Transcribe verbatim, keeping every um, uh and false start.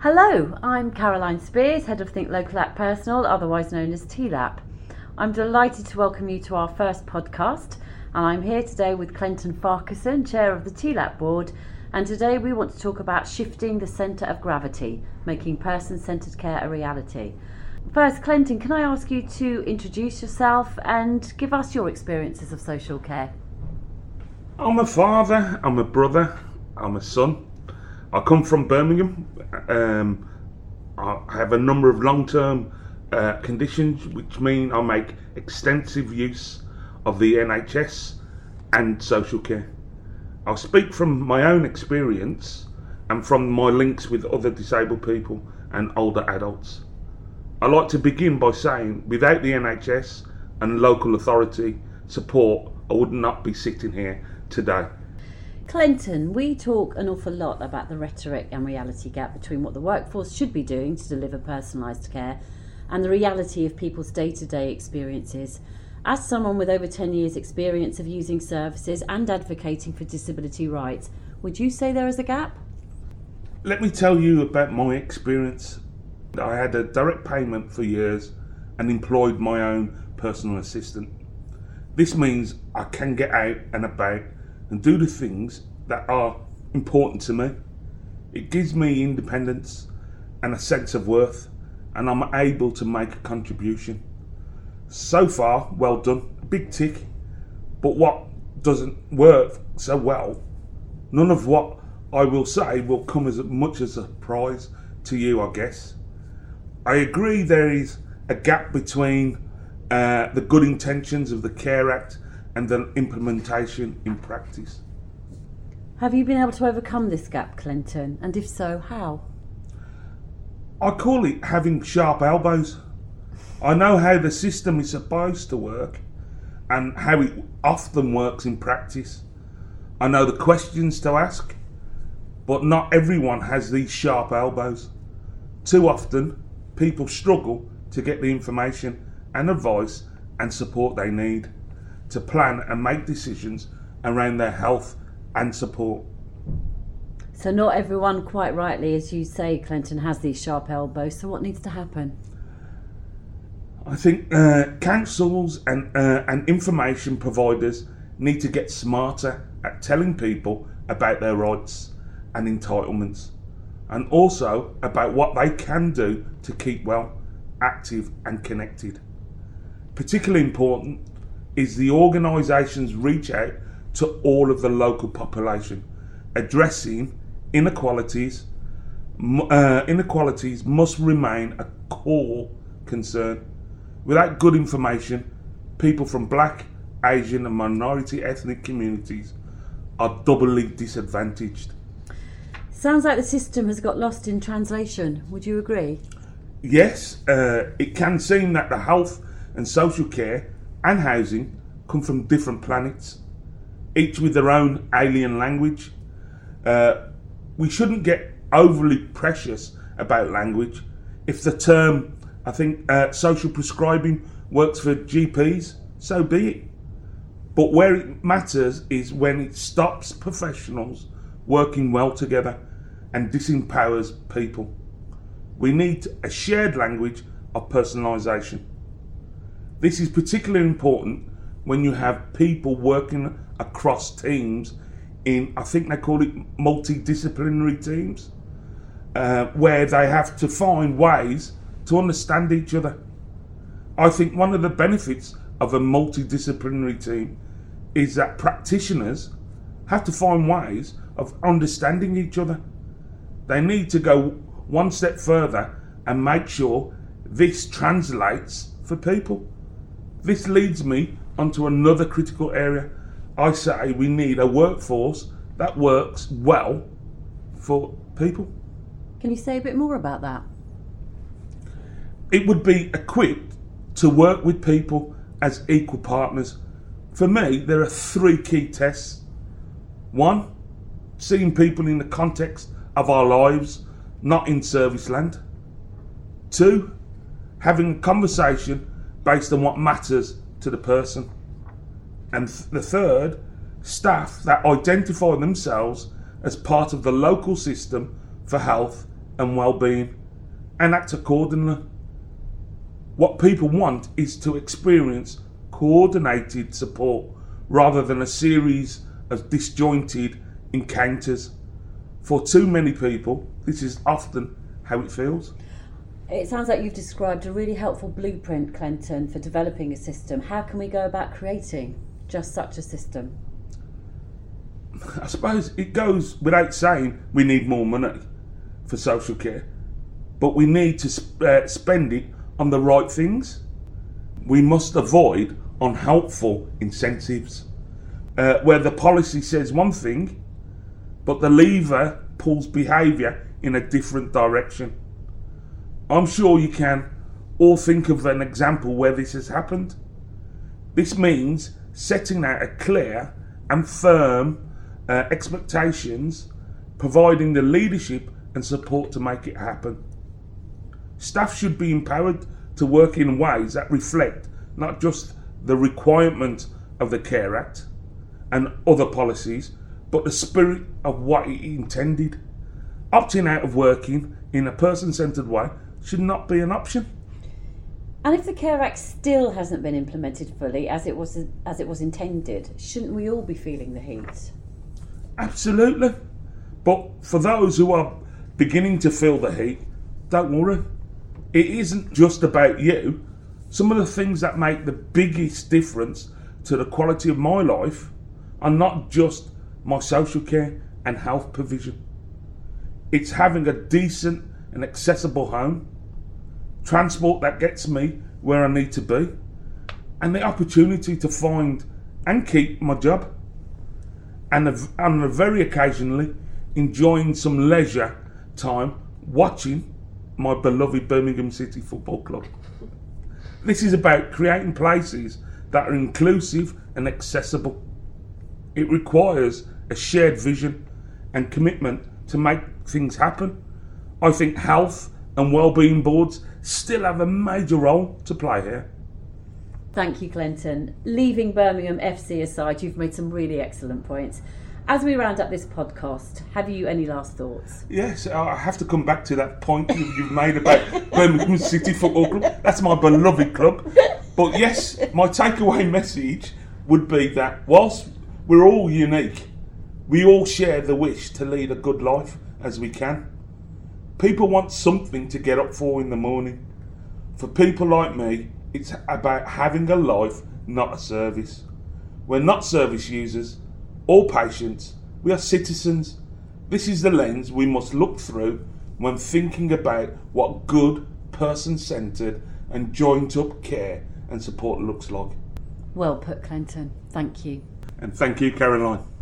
Hello, I'm Caroline Spears, Head of Think Local App Personal, otherwise known as T LAP. I'm delighted to welcome you to our first podcast, and I'm here today with Clenton Farquharson, Chair of the T LAP Board, and today we want to talk about shifting the centre of gravity, making person-centred care a reality. First, Clenton, can I ask you to introduce yourself and give us your experiences of social care? I'm a father, I'm a brother, I'm a son. I come from Birmingham. Um, I have a number of long-term uh, conditions which mean I make extensive use of the N H S and social care. I'll speak from my own experience and from my links with other disabled people and older adults. I like to begin by saying without the N H S and local authority support, I would not be sitting here today. Clenton, we talk an awful lot about the rhetoric and reality gap between what the workforce should be doing to deliver personalised care and the reality of people's day-to-day experiences. As someone with over ten years experience of using services and advocating for disability rights, would you say there is a gap? Let me tell you about my experience. I had a direct payment for years and employed my own personal assistant. This means I can get out and about and do the things that are important to me. It gives me independence and a sense of worth, and I'm able to make a contribution. So far, well done, big tick. But what doesn't work so well, none of what I will say will come as much as a surprise to you, I guess. I agree there is a gap between uh, the good intentions of the Care Act and the implementation in practice. Have you been able to overcome this gap, Clenton? And if so, how? I call it having sharp elbows. I know how the system is supposed to work and how it often works in practice. I know the questions to ask, but not everyone has these sharp elbows. Too often, people struggle to get the information and advice and support they need to plan and make decisions around their health and support. So not everyone, quite rightly, as you say, Clenton, has these sharp elbows. So what needs to happen? I think uh, councils and, uh, and information providers need to get smarter at telling people about their rights and entitlements, and also about what they can do to keep well, active and connected. Particularly important is the organisations reach out to all of the local population, addressing inequalities. Uh, inequalities must remain a core concern. Without good information, people from Black, Asian and minority ethnic communities are doubly disadvantaged. Sounds like the system has got lost in translation. Would you agree? Yes, uh, it can seem that the health and social care and housing come from different planets, each with their own alien language. Uh, we shouldn't get overly precious about language. If the term, I think, uh, social prescribing works for G Ps, so be it. But where it matters is when it stops professionals working well together and disempowers people. We need a shared language of personalisation. This is particularly important when you have people working across teams in, I think they call it multidisciplinary teams, uh, where they have to find ways to understand each other. I think one of the benefits of a multidisciplinary team is that practitioners have to find ways of understanding each other. They need to go one step further and make sure this translates for people. This leads me onto another critical area. I say we need a workforce that works well for people. Can you say a bit more about that? It would be equipped to work with people as equal partners. For me, there are three key tests. One, seeing people in the context of our lives, not in service land. Two, having a conversation based on what matters to the person. And th- the third, staff that identify themselves as part of the local system for health and well-being and act accordingly. What people want is to experience coordinated support rather than a series of disjointed encounters. For too many people, this is often how it feels. It sounds like you've described a really helpful blueprint, Clinton, for developing a system. How can we go about creating just such a system? I suppose it goes without saying we need more money for social care, but we need to sp- uh, spend it on the right things. We must avoid unhelpful incentives uh, where the policy says one thing, but the lever pulls behaviour in a different direction. I'm sure you can all think of an example where this has happened. This means setting out a clear and firm uh, expectations, providing the leadership and support to make it happen. Staff should be empowered to work in ways that reflect not just the requirement of the Care Act and other policies, but the spirit of what it intended. Opting out of working in a person-centred way should not be an option. And if the Care Act still hasn't been implemented fully as it was as it was intended, shouldn't we all be feeling the heat? Absolutely. But for those who are beginning to feel the heat, don't worry. It isn't just about you. Some of the things that make the biggest difference to the quality of my life are not just my social care and health provision. It's having a decent and accessible home, transport that gets me where I need to be, and the opportunity to find and keep my job, and, and very occasionally enjoying some leisure time watching my beloved Birmingham City Football Club. This is about creating places that are inclusive and accessible. It requires a shared vision and commitment to make things happen. I think health and wellbeing boards still have a major role to play here. Thank you, Clinton. Leaving Birmingham F C aside, you've made some really excellent points. As we round up this podcast, have you any last thoughts? Yes, I have to come back to that point you've made about Birmingham City Football Club. That's my beloved club. But yes, my takeaway message would be that whilst we're all unique, we all share the wish to lead a good life as we can. People want something to get up for in the morning. For people like me, it's about having a life, not a service. We're not service users or patients, we are citizens. This is the lens we must look through when thinking about what good, person-centred and joined-up care and support looks like. Well put, Clinton. Thank you. And thank you, Caroline.